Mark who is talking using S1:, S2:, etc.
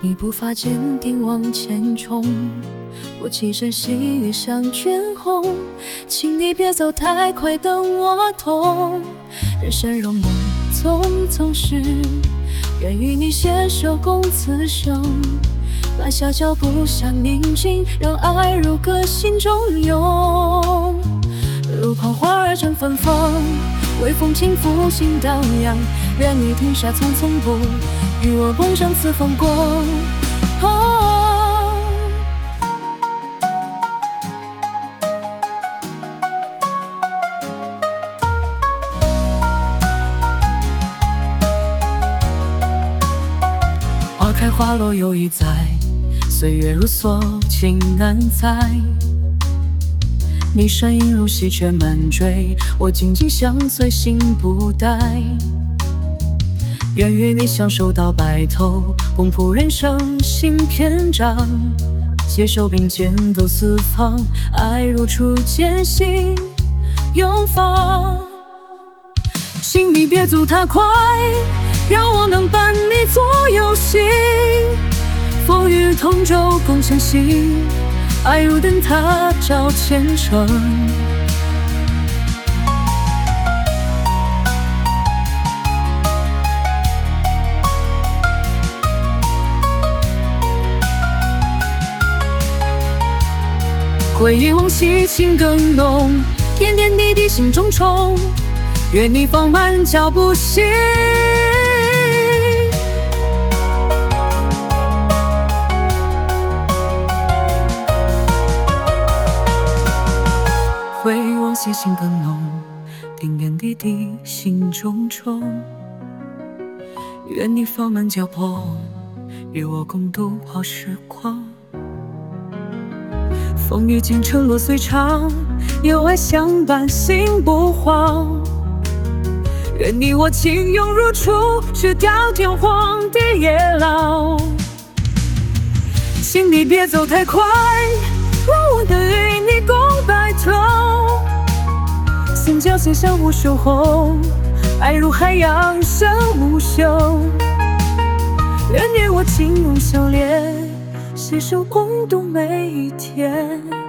S1: 你步伐坚定往前冲，我起身细雨像卷红，请你别走太快，等我懂。人生如梦，匆匆事，愿与你携手共此生。慢下脚步向宁静，让爱如歌心中涌。路旁花儿正芬芳，微风轻拂心荡漾。愿你停下匆匆步，与我共赏此风光。花开花落又一载，岁月如梭，情难猜。你身影如细却满追，我紧紧相随，心不怠。愿与你相守到白头，共谱人生新篇章。携手并肩走四方，爱如初见心永放。请你别走太快，让我能伴你左右行。风雨同舟共前行，爱如灯塔照前程。回忆往昔情更浓，点点滴滴心中冲。愿你放慢脚步行，回忆往昔情更浓，点点滴滴心中冲。愿你放慢脚步，与我共度好时光。风雨兼程路虽长，有爱相伴心不慌。愿你我情永如初，直到天荒地也老。请你别走太快，让我能与你共白头。心交心相互守候，爱如海洋深无休。愿你我情永相连，携手共度每一天。